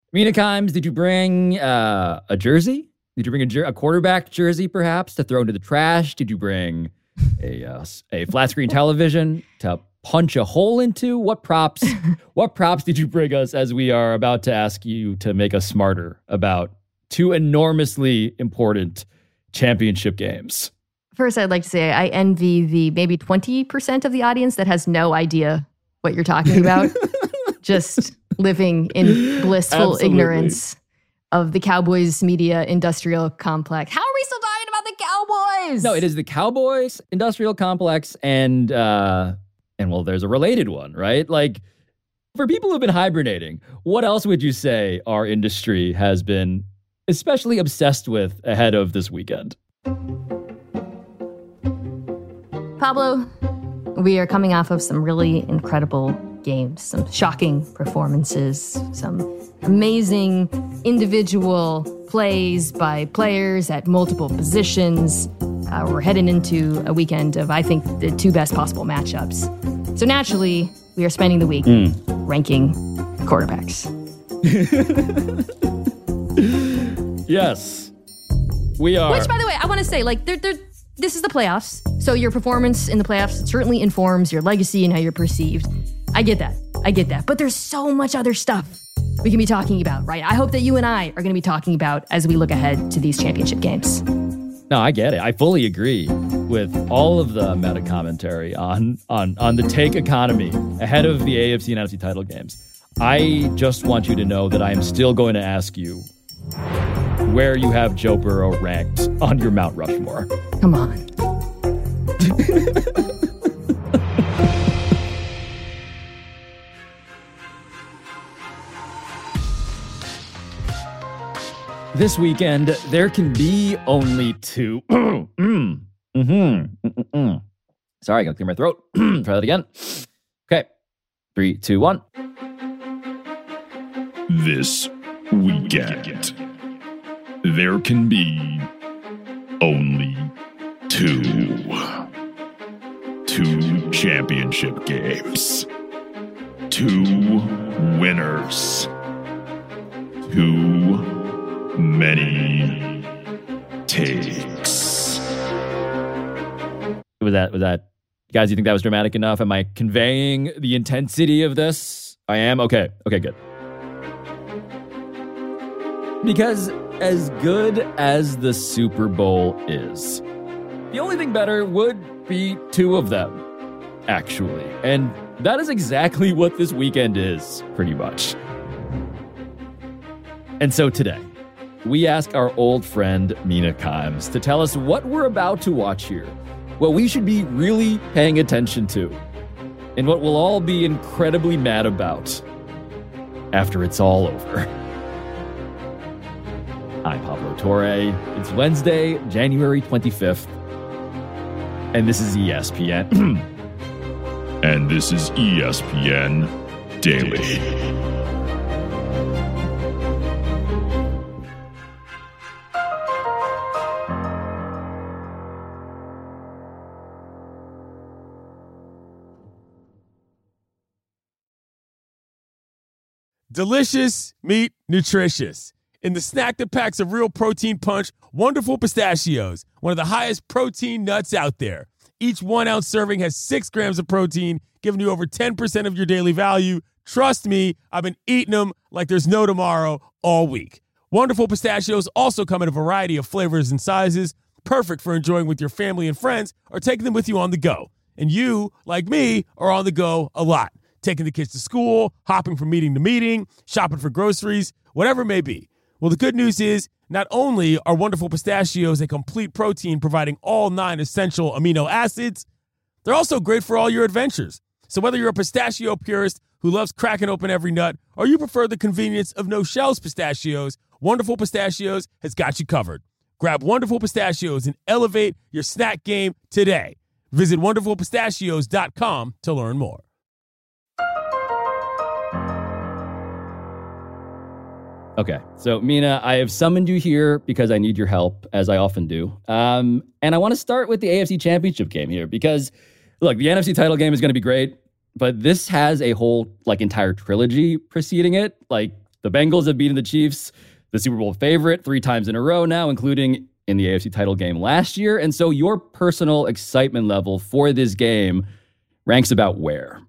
Mina Kimes, did you bring a jersey? Did you bring a quarterback jersey, perhaps, to throw into the trash? Did you bring a flat screen television to punch a hole into? What props did you bring us as we are about to ask you to make us smarter about two enormously important championship games? First, I'd like to say I envy the maybe 20% of the audience that has no idea what you're talking about. Just living in blissful ignorance of the Cowboys media industrial complex. How are we still talking about the Cowboys? No, it is the Cowboys industrial complex and well, there's a related one, right? Like, for people who've been hibernating, what else would you say our industry has been especially obsessed with ahead of this weekend? Pablo, we are coming off of some really incredible games, some shocking performances, some amazing individual plays by players at multiple positions. We're heading into a weekend of, I think, the two best possible matchups. So naturally, we are spending the week ranking quarterbacks. Yes, we are. Which, by the way, I want to say, like, this is the playoffs. So your performance in the playoffs certainly informs your legacy and how you're perceived. I get that. But there's so much other stuff we can be talking about, right? I hope that you and I are going to be talking about as we look ahead to these championship games. No, I get it. I fully agree with all of the meta commentary on the take economy ahead of the AFC and NFC title games. I just want you to know that I am still going to ask you where you have Joe Burrow ranked on your Mount Rushmore. Come on. This weekend, there can be only two. Sorry, I gotta clear my throat. Try that again. Okay. 3, 2, 1. This weekend, there can be only two championship games, two winners, too many takes. Was that, guys, you think that was dramatic enough? Am I conveying the intensity of this? I am? Okay, good. Because as good as the Super Bowl is, the only thing better would be two of them, actually. And that is exactly what this weekend is, pretty much. And so today, we ask our old friend Mina Kimes to tell us what we're about to watch here, what we should be really paying attention to, and what we'll all be incredibly mad about after it's all over. I'm Pablo Torre. It's Wednesday, January 25th, and this is ESPN. And this is ESPN Daily. Delicious, meat, nutritious. In the snack that packs a real protein punch, Wonderful Pistachios, one of the highest protein nuts out there. Each 1 ounce serving has 6 grams of protein, giving you over 10% of your daily value. Trust me, I've been eating them like there's no tomorrow all week. Wonderful Pistachios also come in a variety of flavors and sizes, perfect for enjoying with your family and friends or taking them with you on the go. And you, like me, are on the go a lot. Taking the kids to school, hopping from meeting to meeting, shopping for groceries, whatever it may be. Well, the good news is not only are Wonderful Pistachios a complete protein providing all 9 essential amino acids, they're also great for all your adventures. So whether you're a pistachio purist who loves cracking open every nut or you prefer the convenience of no-shells pistachios, Wonderful Pistachios has got you covered. Grab Wonderful Pistachios and elevate your snack game today. Visit wonderfulpistachios.com to learn more. Okay, so Mina, I have summoned you here because I need your help, as I often do. And I want to start with the AFC Championship game here because, look, the NFC title game is going to be great, but this has a whole, entire trilogy preceding it. The Bengals have beaten the Chiefs, the Super Bowl favorite, 3 times in a row now, including in the AFC title game last year. And so your personal excitement level for this game ranks about where?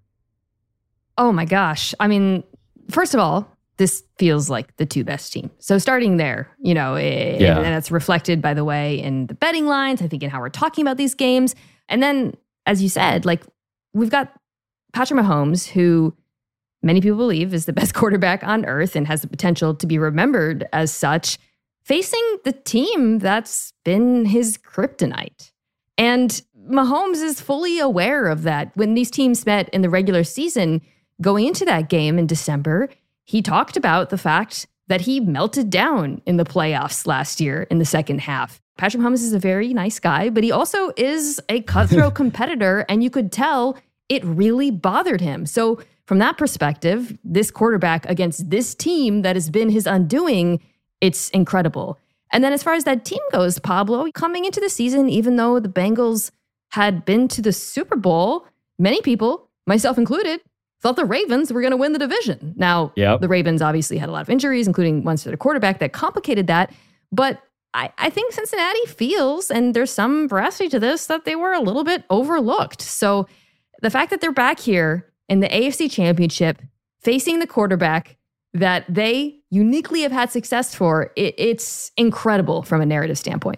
Oh my gosh. I mean, first of all, this feels like the 2 best teams. So starting there, and that's reflected, by the way, in the betting lines, I think in how we're talking about these games. And then, as you said, like, we've got Patrick Mahomes, who many people believe is the best quarterback on earth and has the potential to be remembered as such, facing the team that's been his kryptonite. And Mahomes is fully aware of that. When these teams met in the regular season, going into that game in December, he talked about the fact that he melted down in the playoffs last year in the second half. Patrick Mahomes is a very nice guy, but he also is a cutthroat competitor, and you could tell it really bothered him. So from that perspective, this quarterback against this team that has been his undoing, it's incredible. And then as far as that team goes, Pablo, coming into the season, even though the Bengals had been to the Super Bowl, many people, myself included, thought the Ravens were going to win the division. Now, The Ravens obviously had a lot of injuries, including ones to their quarterback, that complicated that. But I think Cincinnati feels, and there's some veracity to this, that they were a little bit overlooked. So the fact that they're back here in the AFC Championship, facing the quarterback that they uniquely have had success for, it's incredible from a narrative standpoint.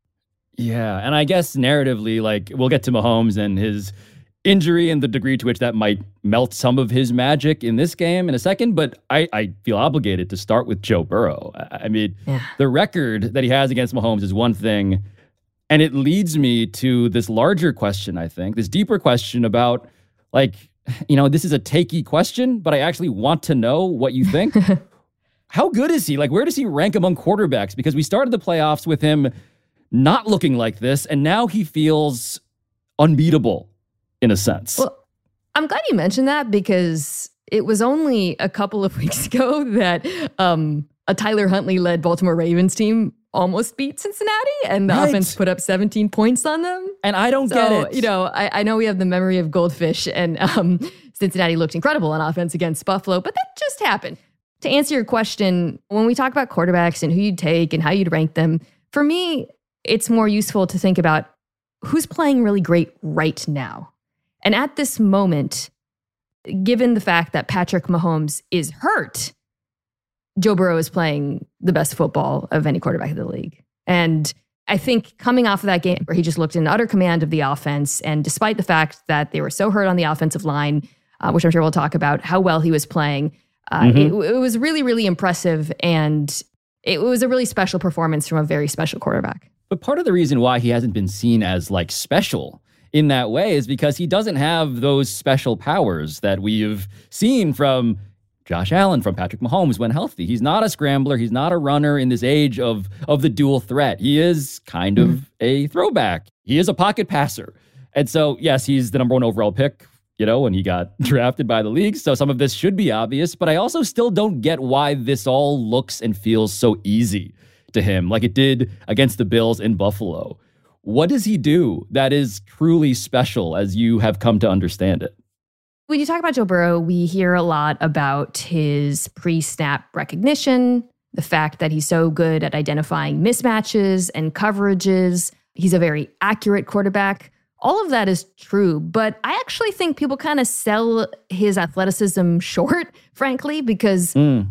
Yeah, and I guess narratively, like, we'll get to Mahomes and his injury and the degree to which that might melt some of his magic in this game in a second, but I feel obligated to start with Joe Burrow. I mean, The record that he has against Mahomes is one thing, and it leads me to this larger question, I think, this deeper question about, like, this is a takey question, but I actually want to know what you think. How good is he? Like, where does he rank among quarterbacks? Because we started the playoffs with him not looking like this, and now he feels unbeatable in a sense. Well, I'm glad you mentioned that, because it was only a couple of weeks ago that a Tyler Huntley-led Baltimore Ravens team almost beat Cincinnati, and the offense put up 17 points on them. And I don't get it. I know we have the memory of goldfish, and Cincinnati looked incredible on offense against Buffalo, but that just happened. To answer your question, when we talk about quarterbacks and who you'd take and how you'd rank them, for me, it's more useful to think about who's playing really great right now. And at this moment, given the fact that Patrick Mahomes is hurt, Joe Burrow is playing the best football of any quarterback in the league. And I think coming off of that game where he just looked in utter command of the offense, and despite the fact that they were so hurt on the offensive line, which I'm sure we'll talk about, how well he was playing, it was really, really impressive. And it was a really special performance from a very special quarterback. But part of the reason why he hasn't been seen as, like, special in that way is because he doesn't have those special powers that we've seen from Josh Allen, from Patrick Mahomes when healthy. He's not a scrambler. He's not a runner in this age of the dual threat. He is kind of a throwback. He is a pocket passer. And so, yes, he's the number 1 overall pick, when he got drafted by the league. So some of this should be obvious, but I also still don't get why this all looks and feels so easy to him, like it did against the Bills in Buffalo. What does he do that is truly special as you have come to understand it? When you talk about Joe Burrow, we hear a lot about his pre-snap recognition, the fact that he's so good at identifying mismatches and coverages. He's a very accurate quarterback. All of that is true, but I actually think people kind of sell his athleticism short, frankly, because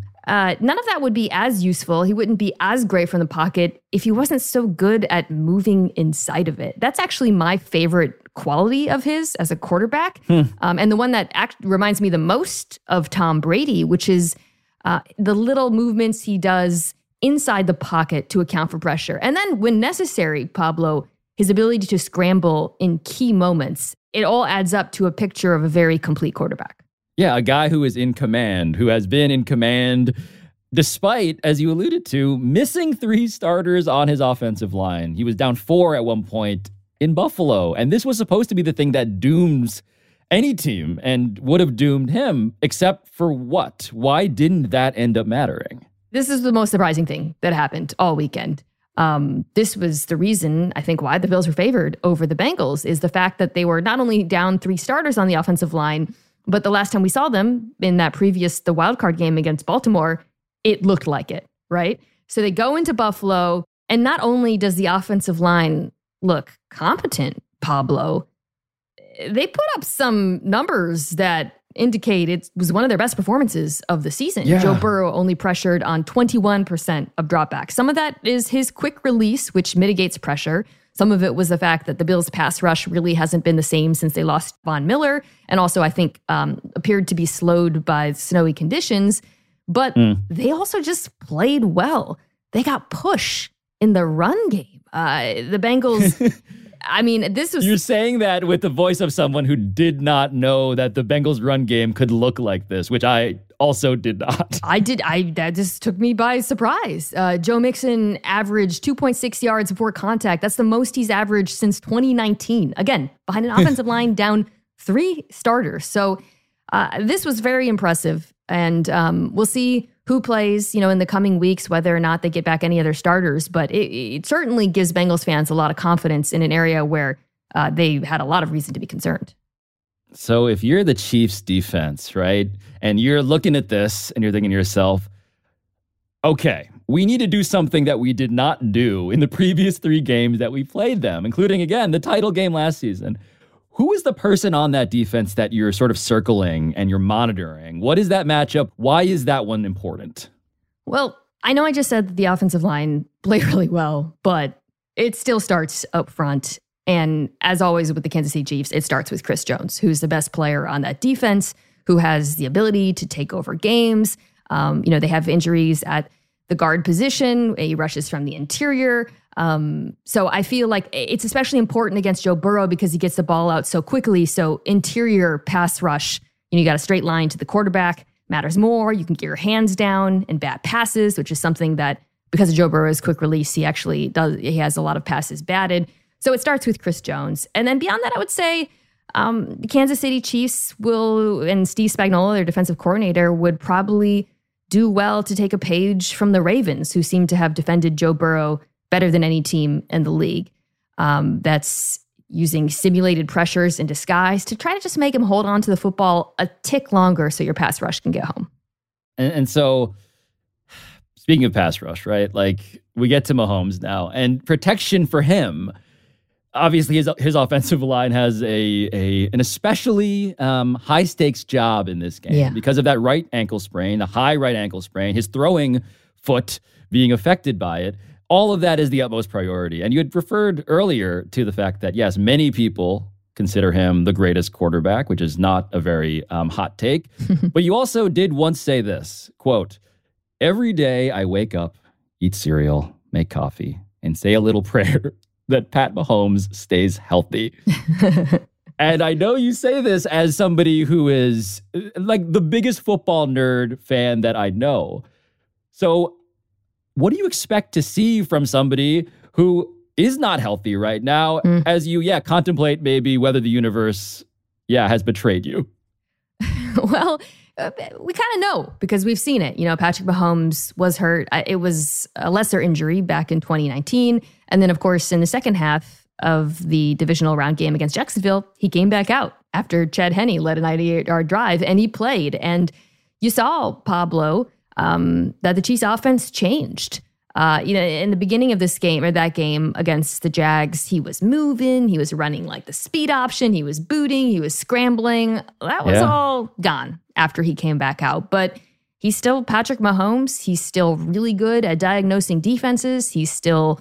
none of that would be as useful. He wouldn't be as great from the pocket if he wasn't so good at moving inside of it. That's actually my favorite quality of his as a quarterback. And the one that reminds me the most of Tom Brady, which is the little movements he does inside the pocket to account for pressure. And then when necessary, Pablo, his ability to scramble in key moments. It all adds up to a picture of a very complete quarterback. Yeah, a guy who is in command, who has been in command despite, as you alluded to, missing 3 starters on his offensive line. He was down 4 at one point in Buffalo, and this was supposed to be the thing that dooms any team and would have doomed him, except for what? Why didn't that end up mattering? This is the most surprising thing that happened all weekend. This was the reason, I think, why the Bills were favored over the Bengals, is the fact that they were not only down 3 starters on the offensive line, but the last time we saw them in that the wildcard game against Baltimore, it looked like it, right? So they go into Buffalo, and not only does the offensive line look competent, Pablo, they put up some numbers that indicate it was one of their best performances of the season. Yeah. Joe Burrow only pressured on 21% of dropbacks. Some of that is his quick release, which mitigates pressure. Some of it was the fact that the Bills' pass rush really hasn't been the same since they lost Von Miller, and also I think appeared to be slowed by snowy conditions. But they also just played well. They got push in the run game. The Bengals... I mean, this was... You're saying that with the voice of someone who did not know that the Bengals run game could look like this, which I also did not. That just took me by surprise. Joe Mixon averaged 2.6 yards before contact. That's the most he's averaged since 2019. Again, behind an offensive line down 3 starters. So this was very impressive. And we'll see who plays, in the coming weeks, whether or not they get back any other starters. But it certainly gives Bengals fans a lot of confidence in an area where they had a lot of reason to be concerned. So if you're the Chiefs defense, right, and you're looking at this and you're thinking to yourself, okay, we need to do something that we did not do in the previous 3 games that we played them, including, again, the title game last season. Who is the person on that defense that you're sort of circling and you're monitoring? What is that matchup? Why is that one important? Well, I know I just said that the offensive line played really well, but it still starts up front. And as always with the Kansas City Chiefs, it starts with Chris Jones, who's the best player on that defense, who has the ability to take over games. They have injuries at the guard position. He rushes from the interior. So I feel like it's especially important against Joe Burrow because he gets the ball out so quickly. So interior pass rush, you got a straight line to the quarterback, matters more. You can get your hands down and bat passes, which is something that because of Joe Burrow's quick release, he actually does. He has a lot of passes batted. So it starts with Chris Jones. And then beyond that, I would say the Kansas City Chiefs and Steve Spagnuolo, their defensive coordinator, would probably do well to take a page from the Ravens, who seem to have defended Joe Burrow better than any team in the league. That's using simulated pressures in disguise to try to just make him hold on to the football a tick longer so your pass rush can get home. And so, speaking of pass rush, right? Like, we get to Mahomes now, and protection for him. Obviously, his offensive line has an especially high stakes job in this game because of that right ankle sprain, the high right ankle sprain, his throwing foot being affected by it. All of that is the utmost priority. And you had referred earlier to the fact that, yes, many people consider him the greatest quarterback, which is not a very hot take. But you also did once say this, quote, "Every day I wake up, eat cereal, make coffee, and say a little prayer that Pat Mahomes stays healthy." And I know you say this as somebody who is like the biggest football nerd fan that I know. So what do you expect to see from somebody who is not healthy right now as you, contemplate maybe whether the universe, has betrayed you? Well, we kind of know because we've seen it. Patrick Mahomes was hurt. It was a lesser injury back in 2019. And then, of course, in the second half of the divisional round game against Jacksonville, he came back out after Chad Henne led a 98-yard drive, and he played. And you saw, Pablo, that the Chiefs offense changed. In the beginning of this game or that game against the Jags, he was moving, he was running like the speed option, he was booting, he was scrambling. That was all gone after he came back out. But he's still Patrick Mahomes. He's still really good at diagnosing defenses. He's still,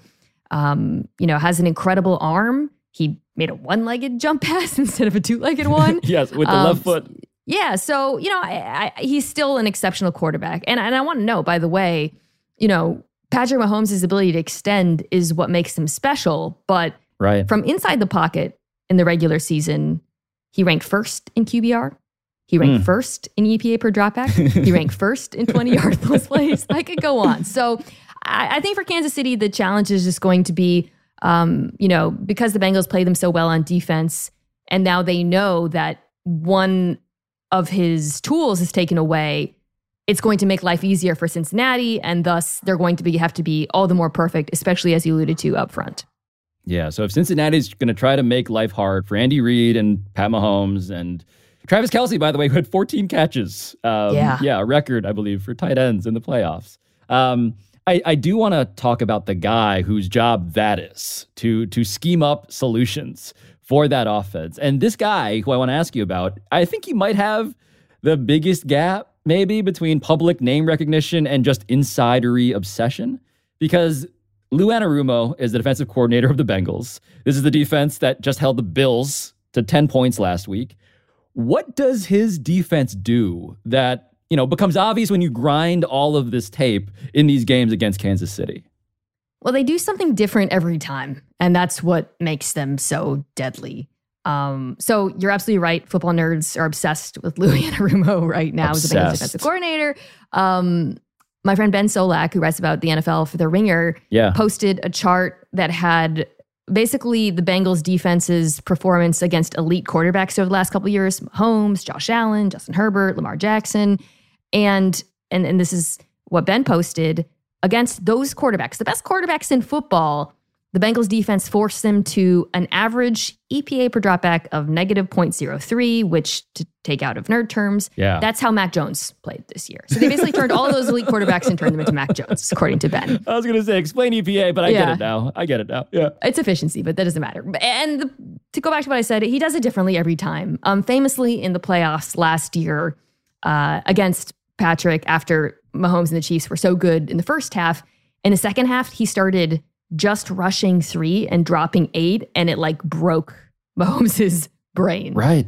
has an incredible arm. He made a one-legged jump pass instead of a two-legged one. Yes, with the left foot. Yeah, so, he's still an exceptional quarterback. And I want to know, by the way, Patrick Mahomes' ability to extend is what makes him special. But from inside the pocket in the regular season, he ranked first in QBR. He ranked first in EPA per dropback. He ranked first in 20-yard plus plays. I could go on. So I think for Kansas City, the challenge is just going to be, because the Bengals play them so well on defense, and now they know that one of his tools is taken away, it's going to make life easier for Cincinnati, and thus they're going to have to be all the more perfect, especially as you alluded to up front. Yeah, so if Cincinnati's going to try to make life hard for Andy Reid and Pat Mahomes and Travis Kelce, by the way, who had 14 catches. Yeah, a record, I believe, for tight ends in the playoffs. I do want to talk about the guy whose job that is, to scheme up solutions for that offense. And this guy, who I want to ask you about, I think he might have the biggest gap, maybe, between public name recognition and just insidery obsession. Because Lou Anarumo is the defensive coordinator of the Bengals. This is the defense that just held the Bills to 10 points last week. What does his defense do that, becomes obvious when you grind all of this tape in these games against Kansas City? Well, they do something different every time, and that's what makes them so deadly. So you're absolutely right. Football nerds are obsessed with Lou Anarumo right now as the Bengals defensive coordinator. My friend Ben Solak, who writes about the NFL for The Ringer, posted a chart that had basically the Bengals defense's performance against elite quarterbacks over the last couple of years: Mahomes, Josh Allen, Justin Herbert, Lamar Jackson. And this is what Ben posted. Against those quarterbacks, the best quarterbacks in football, the Bengals defense forced them to an average EPA per dropback of negative 0.03, which, to take out of nerd terms, that's how Mac Jones played this year. So they basically turned all of those elite quarterbacks and turned them into Mac Jones, according to Ben. I was going to say, explain EPA, but I get it now. Yeah. It's efficiency, but that doesn't matter. And to go back to what I said, he does it differently every time. Famously in the playoffs last year against Patrick, after Mahomes and the Chiefs were so good in the first half, in the second half, he started just rushing 3 and dropping 8, and it broke Mahomes' brain. Right.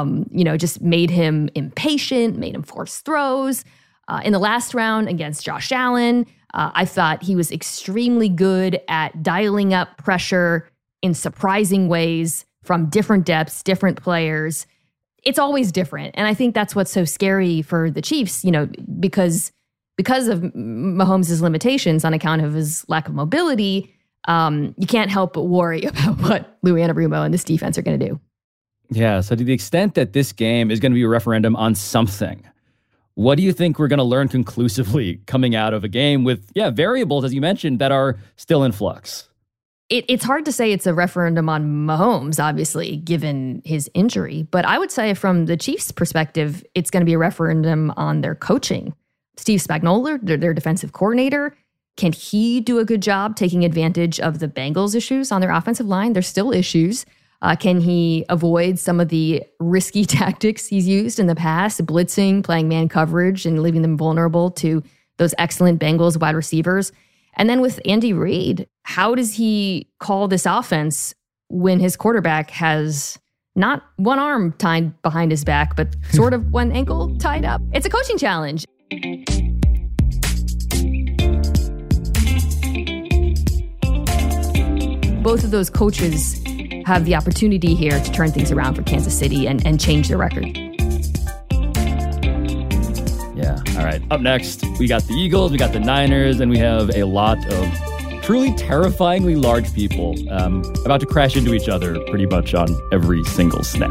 Just made him impatient, made him force throws. In the last round against Josh Allen, I thought he was extremely good at dialing up pressure in surprising ways from different depths, different players. It's always different. And I think that's what's so scary for the Chiefs, because of Mahomes' limitations on account of his lack of mobility, you can't help but worry about what Lou Anarumo and this defense are going to do. Yeah, so to the extent that this game is going to be a referendum on something, what do you think we're going to learn conclusively coming out of a game with, variables, as you mentioned, that are still in flux? It's hard to say it's a referendum on Mahomes, obviously, given his injury. But I would say from the Chiefs' perspective, it's going to be a referendum on their coaching. Steve Spagnuolo, their defensive coordinator, can he do a good job taking advantage of the Bengals' issues on their offensive line? There's still issues. Can he avoid some of the risky tactics he's used in the past, blitzing, playing man coverage, and leaving them vulnerable to those excellent Bengals wide receivers? And then with Andy Reid, how does he call this offense when his quarterback has not one arm tied behind his back, but sort of one ankle tied up? It's a coaching challenge. Both of those coaches have the opportunity here to turn things around for Kansas City and change their record. Yeah. All right. Up next, we got the Eagles, we got the Niners, and we have a lot of truly terrifyingly large people about to crash into each other pretty much on every single snap.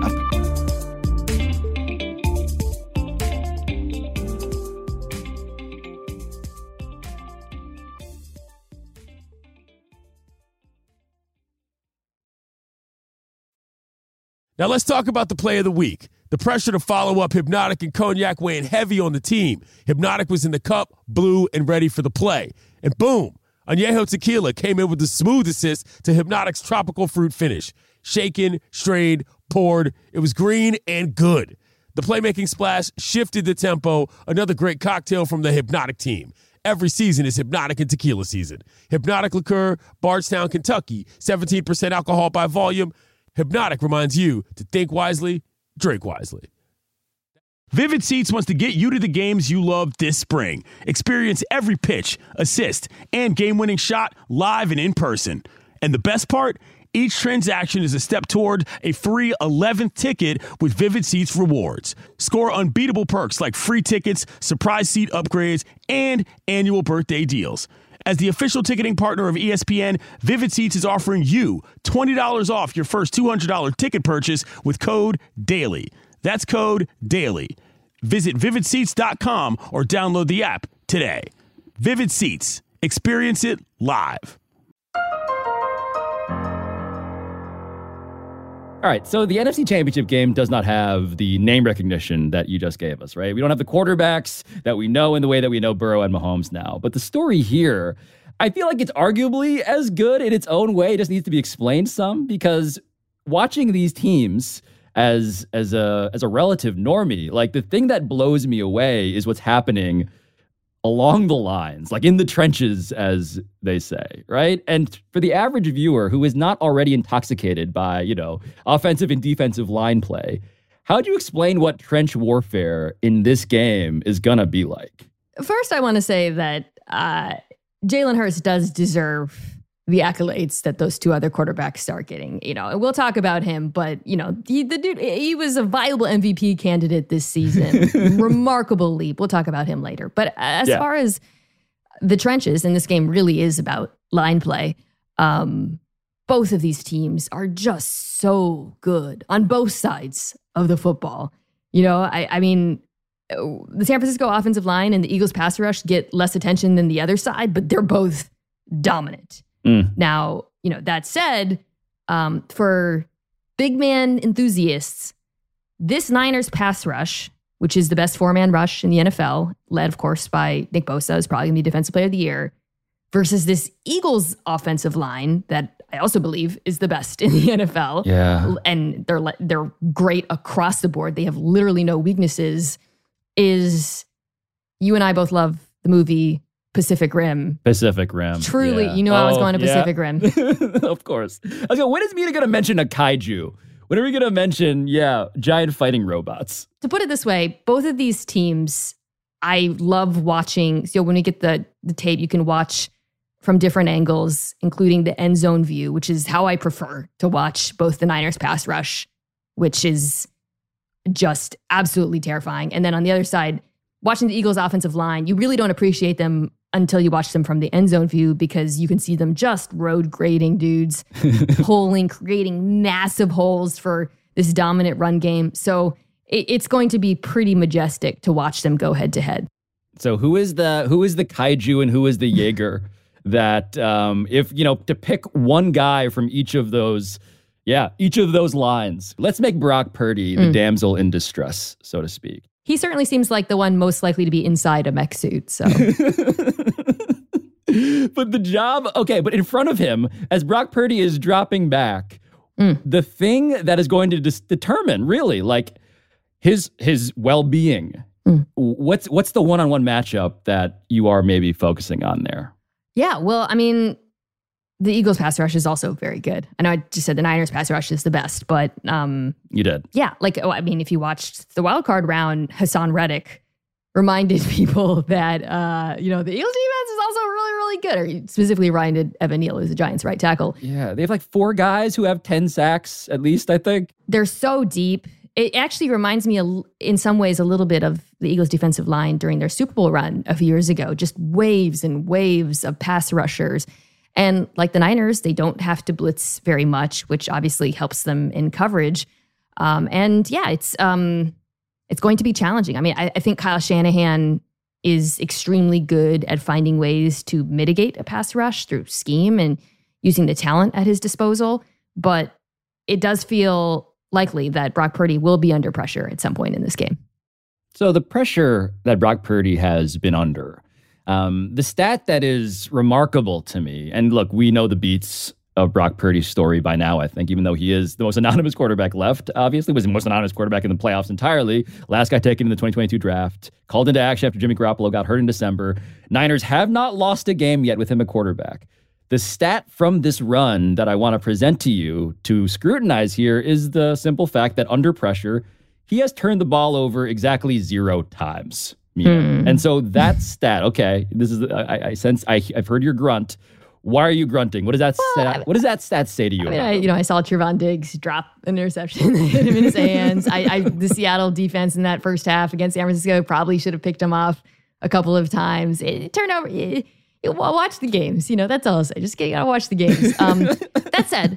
Now let's talk about the play of the week. The pressure to follow up Hypnotic and Cognac weighing heavy on the team. Hypnotic was in the cup, blue, and ready for the play. And boom, Añejo Tequila came in with the smooth assist to Hypnotic's tropical fruit finish. Shaken, strained, poured. It was green and good. The playmaking splash shifted the tempo. Another great cocktail from the Hypnotic team. Every season is Hypnotic and Tequila season. Hypnotic Liqueur, Bardstown, Kentucky. 17% alcohol by volume. Hypnotic reminds you to think wisely, drink wisely. Vivid Seats wants to get you to the games you love this spring. Experience every pitch, assist, and game-winning shot live and in person. And the best part? Each transaction is a step toward a free 11th ticket with Vivid Seats rewards. Score unbeatable perks like free tickets, surprise seat upgrades, and annual birthday deals. As the official ticketing partner of ESPN, Vivid Seats is offering you $20 off your first $200 ticket purchase with code DAILY. That's code DAILY. Visit vividseats.com or download the app today. Vivid Seats. Experience it live. All right, so the NFC Championship game does not have the name recognition that you just gave us, right? We don't have the quarterbacks that we know in the way that we know Burrow and Mahomes now. But the story here, I feel like it's arguably as good in its own way. It just needs to be explained some, because watching these teams as a relative normie, like the thing that blows me away is what's happening along the lines, like in the trenches, as they say, right? And for the average viewer who is not already intoxicated by, offensive and defensive line play, how do you explain what trench warfare in this game is going to be like? First, I want to say that Jalen Hurts does deserve the accolades that those two other quarterbacks are getting. And we'll talk about him, but the dude, he was a viable MVP candidate this season. Remarkable leap. We'll talk about him later. But as far as the trenches, and this game really is about line play, both of these teams are just so good on both sides of the football. I mean, the San Francisco offensive line and the Eagles pass rush get less attention than the other side, but they're both dominant. Now, that said, for big man enthusiasts, this Niners pass rush, which is the best four-man rush in the NFL, led, of course, by Nick Bosa, is probably going to be Defensive Player of the Year, versus this Eagles offensive line that I also believe is the best in the NFL. Yeah. And they're great across the board. They have literally no weaknesses. Is you and I both love the movie Pacific Rim. Truly, yeah. I was going to Pacific Rim. Of course. I was going, when is Mina going to mention a kaiju? When are we going to mention, giant fighting robots? To put it this way, both of these teams, I love watching. So when we get the tape, you can watch from different angles, including the end zone view, which is how I prefer to watch both the Niners pass rush, which is just absolutely terrifying. And then on the other side, watching the Eagles offensive line, you really don't appreciate them until you watch them from the end zone view, because you can see them just road grading dudes, creating massive holes for this dominant run game. So it's going to be pretty majestic to watch them go head to head. So who is the kaiju and who is the Jaeger that to pick one guy from each of those lines, let's make Brock Purdy the damsel in distress, so to speak. He certainly seems like the one most likely to be inside a mech suit. So, but but in front of him, as Brock Purdy is dropping back, the thing that is going to determine really like his well-being. What's the one-on-one matchup that you are maybe focusing on there? Yeah, well, I mean, the Eagles pass rush is also very good. I know I just said the Niners pass rush is the best, but you did. Yeah, if you watched the wild card round, Hassan Reddick reminded people that the Eagles defense is also really, really good. Or he specifically reminded Evan Neal, who's the Giants' right tackle. Yeah, they have like 4 guys who have 10 sacks at least, I think. They're so deep. It actually reminds me in some ways a little bit of the Eagles defensive line during their Super Bowl run a few years ago. Just waves and waves of pass rushers. And like the Niners, they don't have to blitz very much, which obviously helps them in coverage. It's going to be challenging. I mean, I think Kyle Shanahan is extremely good at finding ways to mitigate a pass rush through scheme and using the talent at his disposal. But it does feel likely that Brock Purdy will be under pressure at some point in this game. So the pressure that Brock Purdy has been under, the stat that is remarkable to me, and look, we know the beats of Brock Purdy's story by now, I think, even though he is the most anonymous quarterback left, obviously, was the most anonymous quarterback in the playoffs entirely. Last guy taken in the 2022 draft, called into action after Jimmy Garoppolo got hurt in December. Niners have not lost a game yet with him at quarterback. The stat from this run that I want to present to you to scrutinize here is the simple fact that under pressure, he has turned the ball over exactly 0 times. And so that stat, okay, this is I sense I've heard your grunt. Why are you grunting? What does that stat? What does that stat say to you? I saw Trevon Diggs drop an interception that hit him in his hands. The Seattle defense in that first half against San Francisco probably should have picked him off a couple of times. It turned over. Watch the games. That's all I'll say. Just gotta watch the games. That said,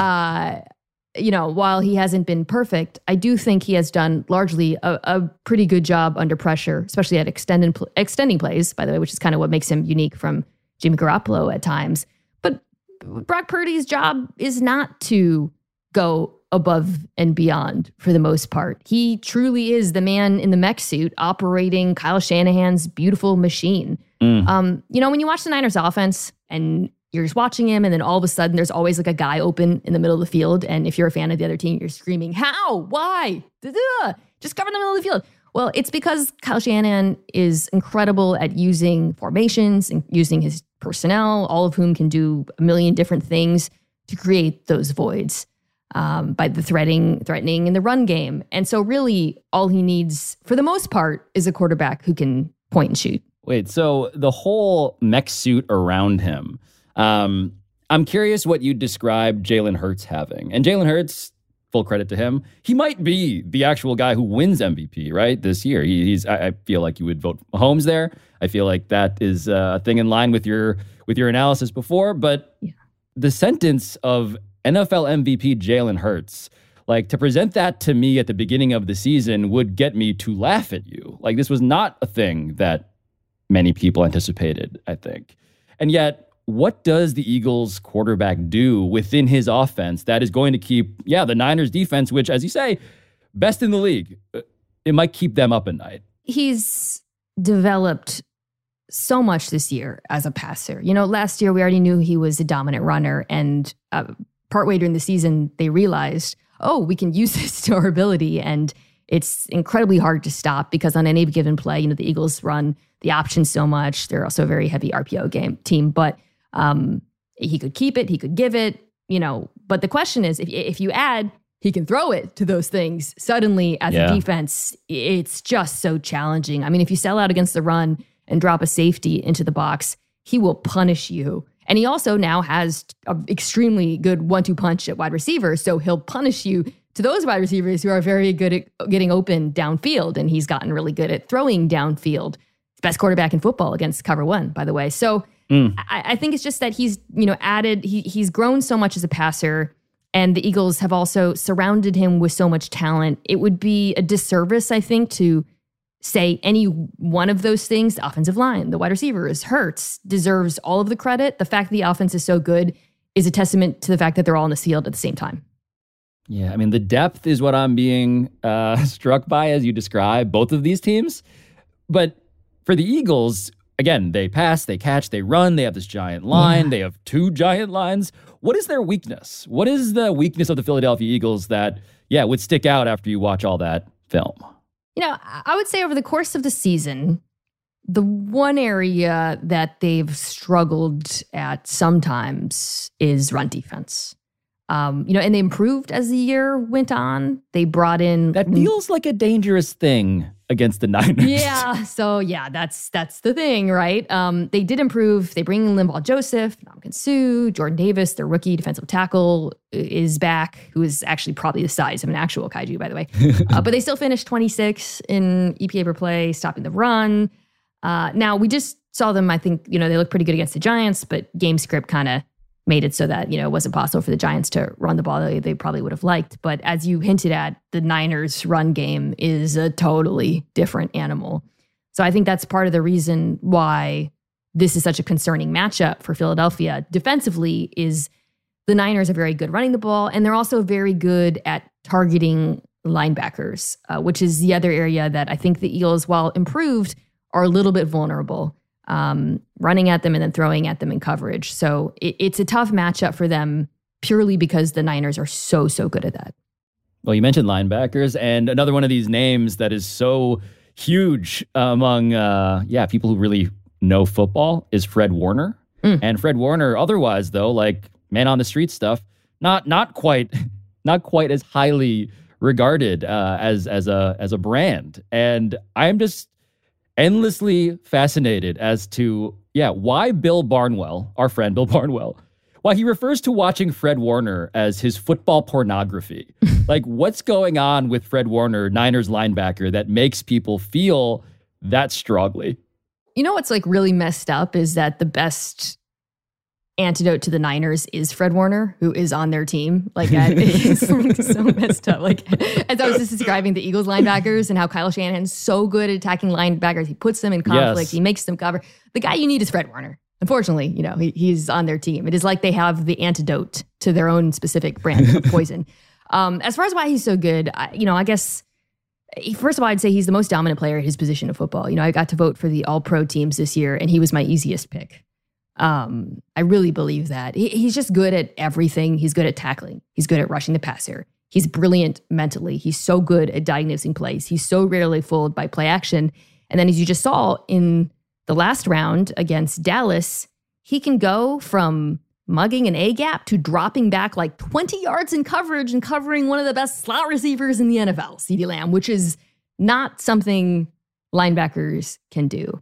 while he hasn't been perfect, I do think he has done largely a pretty good job under pressure, especially at extending plays, by the way, which is kind of what makes him unique from Jimmy Garoppolo at times. But Brock Purdy's job is not to go above and beyond for the most part. He truly is the man in the mech suit operating Kyle Shanahan's beautiful machine. When you watch the Niners offense and you're just watching him, and then all of a sudden there's always like a guy open in the middle of the field. And if you're a fan of the other team, you're screaming, how? Why? Just cover the middle of the field. Well, it's because Kyle Shanahan is incredible at using formations and using his personnel, all of whom can do a million different things to create those voids by the threatening in the run game. And so really all he needs, for the most part, is a quarterback who can point and shoot. Wait, so the whole mech suit around him, I'm curious what you'd describe Jalen Hurts having. And Jalen Hurts, full credit to him, he might be the actual guy who wins MVP, right, this year. I feel like you would vote Mahomes there. I feel like that is a thing in line with your analysis before. But the sentence of NFL MVP Jalen Hurts, like, to present that to me at the beginning of the season would get me to laugh at you. Like, this was not a thing that many people anticipated, I think. And yet, what does the Eagles quarterback do within his offense that is going to keep, the Niners defense, which, as you say, best in the league, it might keep them up at night? He's developed so much this year as a passer. Last year we already knew he was a dominant runner, and partway during the season they realized, we can use this to our ability, and it's incredibly hard to stop because on any given play, the Eagles run the option so much. They're also a very heavy RPO team, but he could keep it, he could give it, but the question is, if you add, he can throw it to those things, suddenly as a defense, it's just so challenging. I mean, if you sell out against the run and drop a safety into the box, he will punish you. And he also now has an extremely good 1-2 punch at wide receiver, so he'll punish you to those wide receivers who are very good at getting open downfield, and he's gotten really good at throwing downfield. Best quarterback in football against cover one, by the way. So I think it's just that he's, he's grown so much as a passer, and the Eagles have also surrounded him with so much talent. It would be a disservice, I think, to say any one of those things. The offensive line, the wide receivers, Hurts deserves all of the credit. The fact that the offense is so good is a testament to the fact that they're all on the field at the same time. Yeah, I mean, the depth is what I'm being struck by as you describe both of these teams. But for the Eagles, again, they pass, they catch, they run. They have this giant line. They have 2 giant lines. What is their weakness? What is the weakness of the Philadelphia Eagles that, would stick out after you watch all that film? I would say over the course of the season, the one area that they've struggled at sometimes is run defense. And they improved as the year went on. They brought in... That feels like a dangerous thing against the Niners. Yeah, so that's the thing, right? They did improve. They bring in Linval Joseph, Ndamukong Suh, Jordan Davis, their rookie defensive tackle, is back, who is actually probably the size of an actual kaiju, by the way. But they still finished 26 in EPA per play, stopping the run. Now, we just saw them, I think, they look pretty good against the Giants, but game script kind of made it so that, it wasn't possible for the Giants to run the ball they probably would have liked. But as you hinted at, the Niners run game is a totally different animal. So I think that's part of the reason why this is such a concerning matchup for Philadelphia defensively is the Niners are very good running the ball, and they're also very good at targeting linebackers, which is the other area that I think the Eagles, while improved, are a little bit vulnerable. Running at them and then throwing at them in coverage. So it's a tough matchup for them purely because the Niners are so good at that. Well, you mentioned linebackers, and another one of these names that is so huge among people who really know football is Fred Warner. And Fred Warner, otherwise though, like man on the street stuff, not quite as highly regarded as a brand. And I'm just endlessly fascinated as to, why Bill Barnwell, our friend Bill Barnwell, why he refers to watching Fred Warner as his football pornography. Like, what's going on with Fred Warner, Niners linebacker, that makes people feel that strongly? What's like really messed up is that the best antidote to the Niners is Fred Warner, who is on their team. Like, it's so messed up. Like, as I was just describing the Eagles linebackers and how Kyle Shanahan's so good at attacking linebackers, he puts them in conflict, he makes them cover. The guy you need is Fred Warner. Unfortunately, he's on their team. It is like they have the antidote to their own specific brand of poison. As far as why he's so good, I guess, first of all, I'd say he's the most dominant player at his position of football. I got to vote for the all-pro teams this year, and he was my easiest pick. I really believe that. He's just good at everything. He's good at tackling. He's good at rushing the passer. He's brilliant mentally. He's so good at diagnosing plays. He's so rarely fooled by play action. And then as you just saw in the last round against Dallas, he can go from mugging an A-gap to dropping back like 20 yards in coverage and covering one of the best slot receivers in the NFL, CeeDee Lamb, which is not something linebackers can do.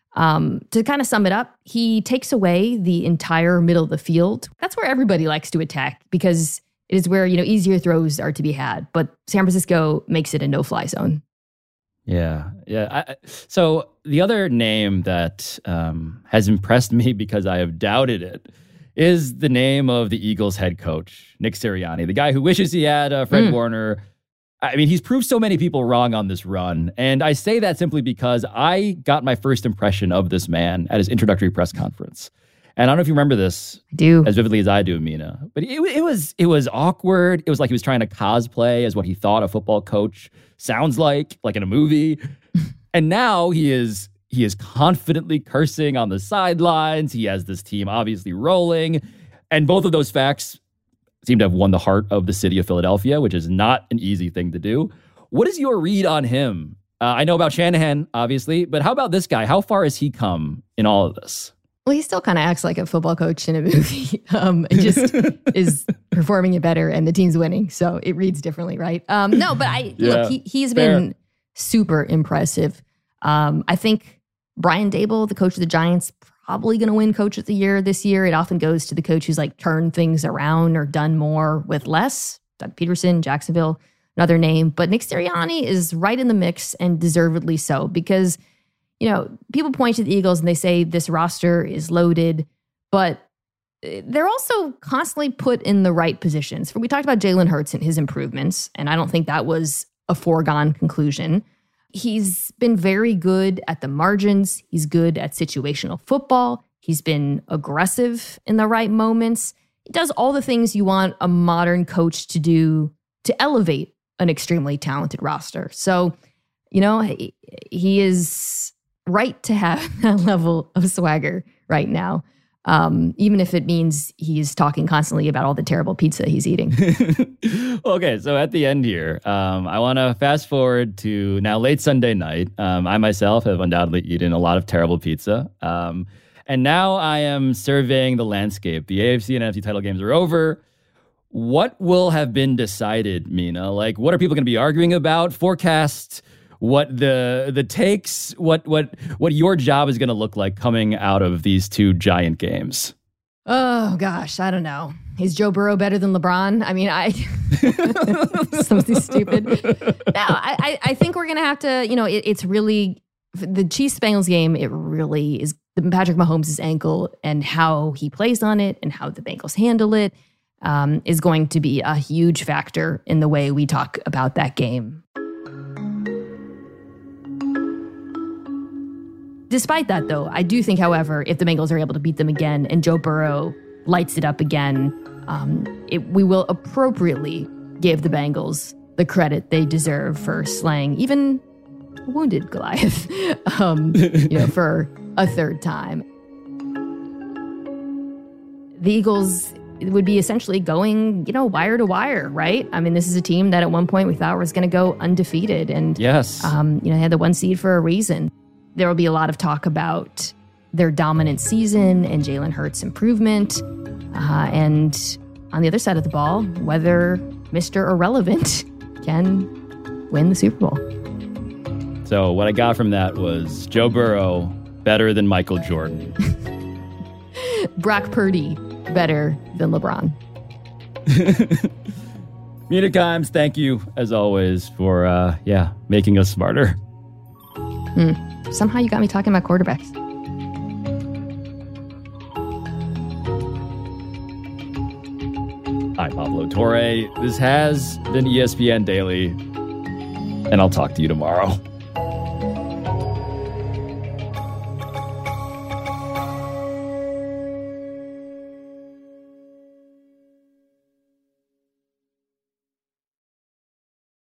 To kind of sum it up, he takes away the entire middle of the field. That's where everybody likes to attack because it is where, easier throws are to be had. But San Francisco makes it a no-fly zone. Yeah. So the other name that has impressed me because I have doubted it is the name of the Eagles head coach, Nick Sirianni, the guy who wishes he had Fred Warner. I mean, he's proved so many people wrong on this run. And I say that simply because I got my first impression of this man at his introductory press conference. And I don't know if you remember this I do. As vividly as I do, Mina. But it was awkward. It was like he was trying to cosplay as what he thought a football coach sounds like in a movie. And now he is confidently cursing on the sidelines. He has this team obviously rolling. And both of those facts seem to have won the heart of the city of Philadelphia, which is not an easy thing to do. What is your read on him? I know about Shanahan, obviously, but how about this guy? How far has he come in all of this? Well, he still kind of acts like a football coach in a movie. It just is performing it better and the team's winning. So it reads differently, right? No, but look, he's been super impressive. I think Brian Daboll, the coach of the Giants, probably going to win coach of the year this year. It often goes to the coach who's turned things around or done more with less. Doug Peterson, Jacksonville, another name. But Nick Sirianni is right in the mix and deservedly so because, people point to the Eagles and they say this roster is loaded, but they're also constantly put in the right positions. We talked about Jalen Hurts and his improvements, and I don't think that was a foregone conclusion. He's been very good at the margins. He's good at situational football. He's been aggressive in the right moments. He does all the things you want a modern coach to do to elevate an extremely talented roster. So, he is right to have that level of swagger right now, even if it means he's talking constantly about all the terrible pizza he's eating. Okay, so at the end here, I want to fast forward to now late Sunday night. I myself have undoubtedly eaten a lot of terrible pizza. And now I am surveying the landscape. The AFC and NFC title games are over. What will have been decided, Mina? What are people going to be arguing about? Forecast what the takes, what your job is going to look like coming out of these two giant games. Oh, gosh, I don't know. Is Joe Burrow better than LeBron? I mean, something stupid. No, I think we're going to have to, it's really, the Chiefs-Bengals game, it really is Patrick Mahomes' ankle and how he plays on it and how the Bengals handle it is going to be a huge factor in the way we talk about that game. Despite that, though, I do think, however, if the Bengals are able to beat them again and Joe Burrow lights it up again, we will appropriately give the Bengals the credit they deserve for slaying even wounded Goliath, for a third time. The Eagles would be essentially going, wire to wire, right? I mean, this is a team that at one point we thought was going to go undefeated, and yes, they had the one seed for a reason. There will be a lot of talk about their dominant season and Jalen Hurts' improvement. And on the other side of the ball, whether Mr. Irrelevant can win the Super Bowl. So what I got from that was Joe Burrow better than Michael Jordan. Brock Purdy better than LeBron. Mina Kimes, thank you as always for making us smarter. Somehow you got me talking about quarterbacks. I'm Pablo Torre. This has been ESPN Daily, and I'll talk to you tomorrow.